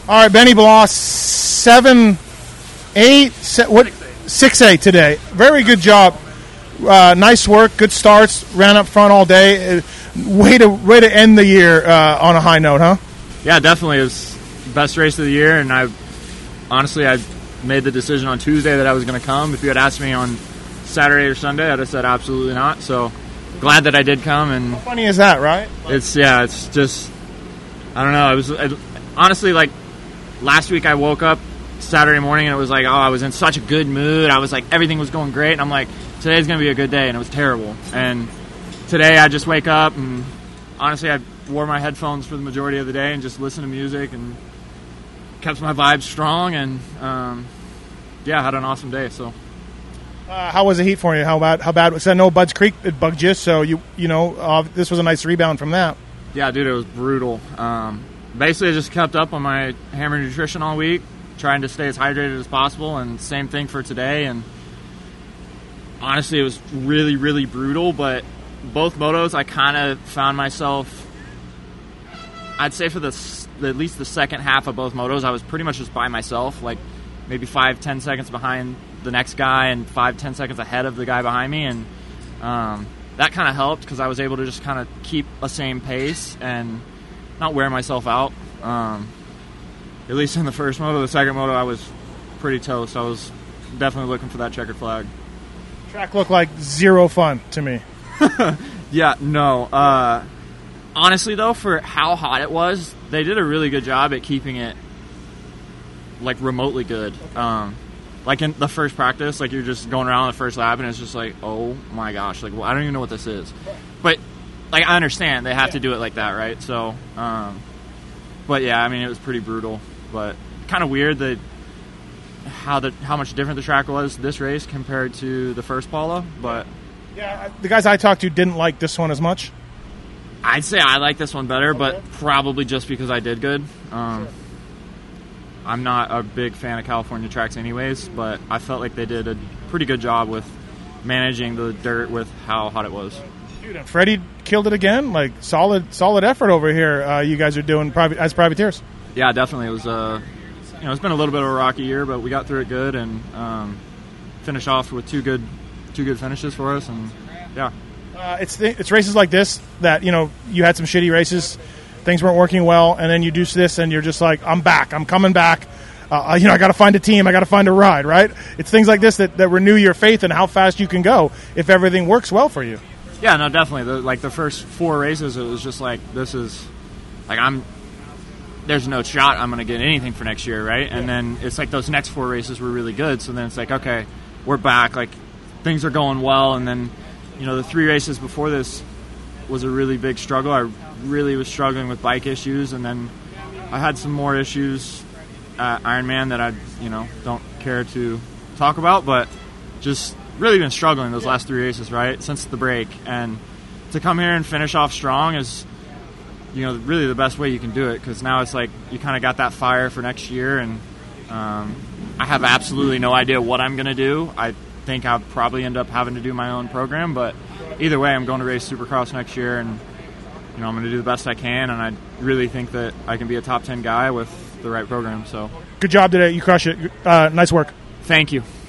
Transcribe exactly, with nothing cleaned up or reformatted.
All right, Benny Bloss, seven, eight, se- what, six eight today. Very good job. Uh, nice work, good starts. Ran up front all day. Uh, way to way to end the year uh, on a high note, huh? Yeah, definitely. It was the best race of the year, and I honestly I made the decision on Tuesday that I was going to come. If you had asked me on Saturday or Sunday, I'd have said absolutely not. So glad that I did come. And how funny is that, right? It's yeah, it's just I don't know. I was I, honestly like. Last week I woke up Saturday morning and it was like, oh, I was in such a good mood. I was like, everything was going great. And I'm like, today's going to be a good day. And it was terrible. And today I just wake up and honestly I wore my headphones for the majority of the day and just listened to music and kept my vibes strong. And um, yeah, I had an awesome day. So, uh, how was the heat for you? How bad? How bad? I know Budds Creek it bugged you, so you you know uh, this was a nice rebound from that. Yeah, dude, it was brutal. Um, Basically, I just kept up on my Hammer nutrition all week, trying to stay as hydrated as possible, and same thing for today. And honestly, it was really, really brutal, but both motos, I kind of found myself, I'd say for the, at least the second half of both motos, I was pretty much just by myself, like maybe five, ten seconds behind the next guy and five, ten seconds ahead of the guy behind me. And um, that kind of helped because I was able to just kind of keep a same pace and not wear myself out. Um, at least in the first moto. The second moto, I was pretty toast. I was definitely looking for that checkered flag. Track looked like zero fun to me. Yeah, no. Uh, honestly, though, for how hot it was, they did a really good job at keeping it like remotely good. Um, like in the first practice, like you're just going around the first lap, and it's just like, oh my gosh, like well, I don't even know what this is. But like I understand they have yeah. to do it like that, right? So, um, but yeah, I mean it was pretty brutal, but kind of weird that how the how much different the track was this race compared to the first Paula. But yeah, the guys I talked to didn't like this one as much. I'd say I like this one better, okay. but probably just because I did good. Um, sure. I'm not a big fan of California tracks, anyways, but I felt like they did a pretty good job with managing the dirt with how hot it was. Dude, and Freddie killed it again. Like solid, solid effort over here. Uh, you guys are doing private as privateers. Yeah, definitely. It was, uh, you know, it's been a little bit of a rocky year, but we got through it good and um, finished off with two good, two good finishes for us. And yeah, uh, it's th- it's races like this that you know you had some shitty races, things weren't working well, and then you do this and you're just like, I'm back, I'm coming back. Uh, you know, I got to find a team, I got to find a ride. Right? It's things like this that, that renew your faith in how fast you can go if everything works well for you. Yeah, no, definitely. The, like the first four races, it was just like, this is, like I'm, there's no shot I'm going to get anything for next year, right? And then it's like those next four races were really good. So then it's like, okay, we're back. Like things are going well. And then, you know, the three races before this was a really big struggle. I really was struggling with bike issues. And then I had some more issues at Ironman that I, you know, don't care to talk about, but just really been struggling those last three races, right, since the break. And to come here and finish off strong is, you know, really the best way you can do it, because now it's like you kind of got that fire for next year. And um, I have absolutely no idea what I'm going to do. I think I'll probably end up having to do my own program, but either way, I'm going to race Supercross next year, and you know, I'm going to do the best I can, and I really think that I can be a top ten guy with the right program. So good job today. You crushed it. Uh, nice work. Thank you.